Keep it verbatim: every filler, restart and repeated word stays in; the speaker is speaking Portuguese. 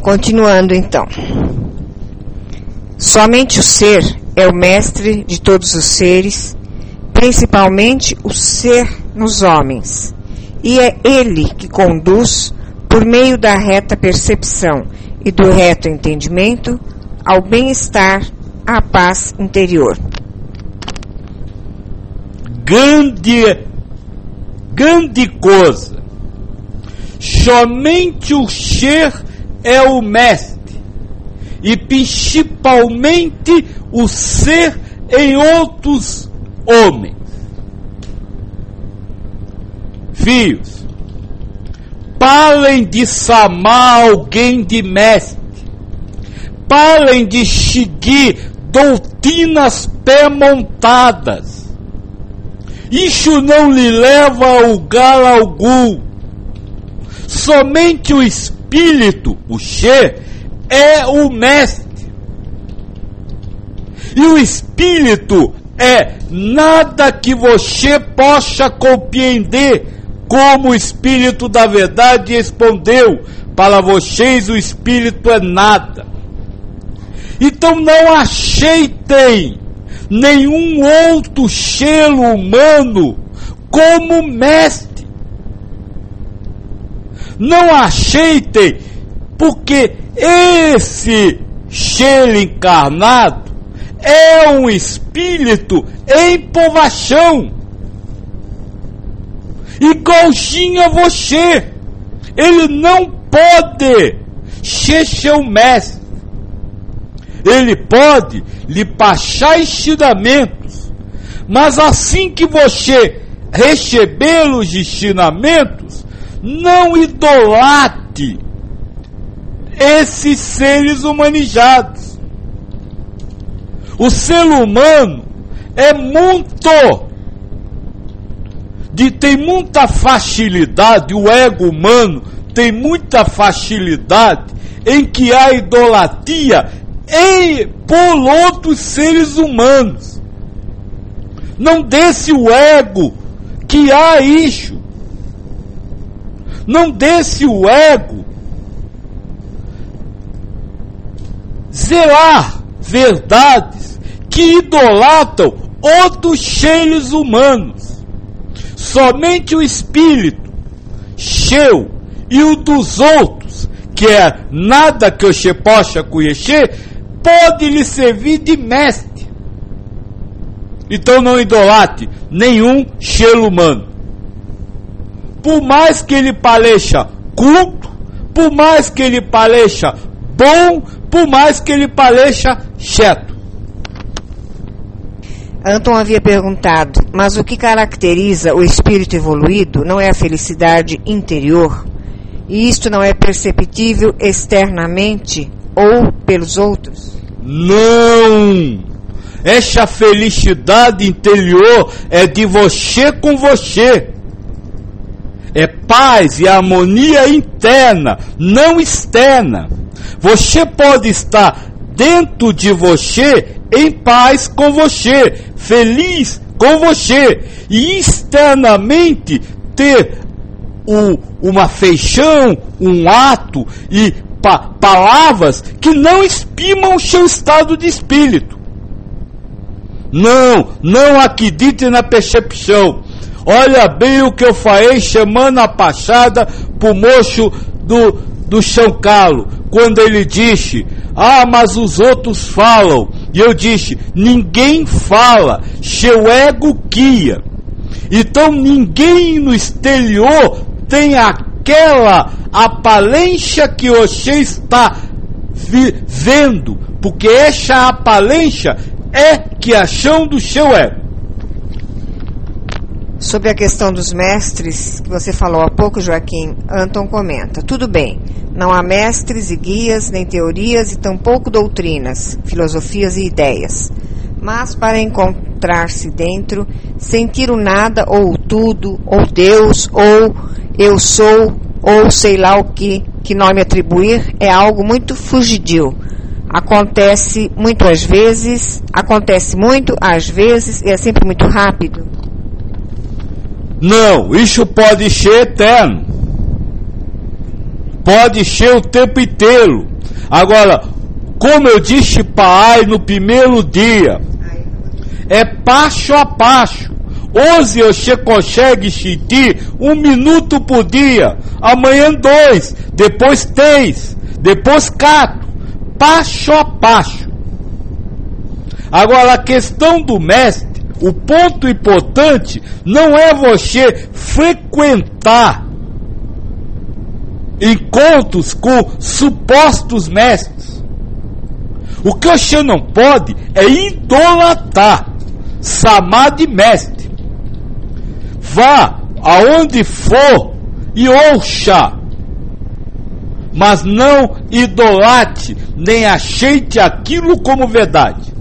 Continuando então. Somente o ser é o mestre de todos os seres, principalmente o ser nos homens, e é ele que conduz, por meio da reta percepção e do reto entendimento, ao bem-estar, à paz interior. Grande, grande coisa. Somente o ser é o mestre, e principalmente o ser em outros homens. Filhos, parem de chamar alguém de mestre, parem de seguir doutrinas pré-montadas. Isso não lhe leva a lugar algum. Somente o Espírito, o Xê, é o mestre. E o Espírito é nada que você possa compreender, como o Espírito da Verdade respondeu: para vocês o Espírito é nada. Então não aceitem nenhum outro ser humano como mestre. Não aceitem, porque esse ser encarnado é um espírito em povação, igualzinho a você. Ele não pode ser seu mestre. Ele pode lhe passar ensinamentos, mas assim que você receber os ensinamentos, não idolatre esses seres humanizados. O ser humano é muito, de, tem muita facilidade, o ego humano tem muita facilidade em que há idolatria em, por outros seres humanos. Não deixe o ego que há isso. Não deixe o ego zelar verdades que idolatram outros seres humanos. Somente o espírito seu e o dos outros, que é nada que você possa conhecer, pode lhe servir de mestre. Então não idolate nenhum ser humano. Por mais que ele pareça culto, por mais que ele pareça bom, por mais que ele pareça certo. Anton havia perguntado, mas o que caracteriza o espírito evoluído não é a felicidade interior? E isto não é perceptível externamente ou pelos outros? Não! Essa felicidade interior é de você com você. É paz e harmonia interna, não externa. Você pode estar dentro de você em paz com você, feliz com você, e externamente ter um, uma feição, um ato e pa- palavras que não exprimam o seu estado de espírito. Não, não acredite na percepção. Olha bem o que eu falei semana passada pro moço do, do São Carlos, quando ele disse: ah, mas os outros falam. E eu disse: ninguém fala, seu ego guia. Então ninguém no exterior tem aquela aparência que você está vi- vendo, porque essa aparência é que a ação do seu ego. Sobre a questão dos mestres, que você falou há pouco, Joaquim, Anton comenta: tudo bem, não há mestres e guias, nem teorias e tampouco doutrinas, filosofias e ideias. Mas para encontrar-se dentro, sentir o nada ou o tudo, ou Deus, ou eu sou, ou sei lá o que, que nome atribuir, é algo muito fugidio. Acontece muito às vezes, acontece muito às vezes e é sempre muito rápido. Não, isso pode ser eterno. Pode ser o tempo inteiro. Agora, como eu disse pai no primeiro dia, é passo a passo. Hoje você consegue sentir um minuto por dia, amanhã dois, depois três, depois quatro, passo a passo. Agora, a questão do mestre, o ponto importante não é você frequentar encontros com supostos mestres. O que você não pode é idolatrar, chamar de mestre. Vá aonde for e ouça, mas não idolate nem aceite aquilo como verdade.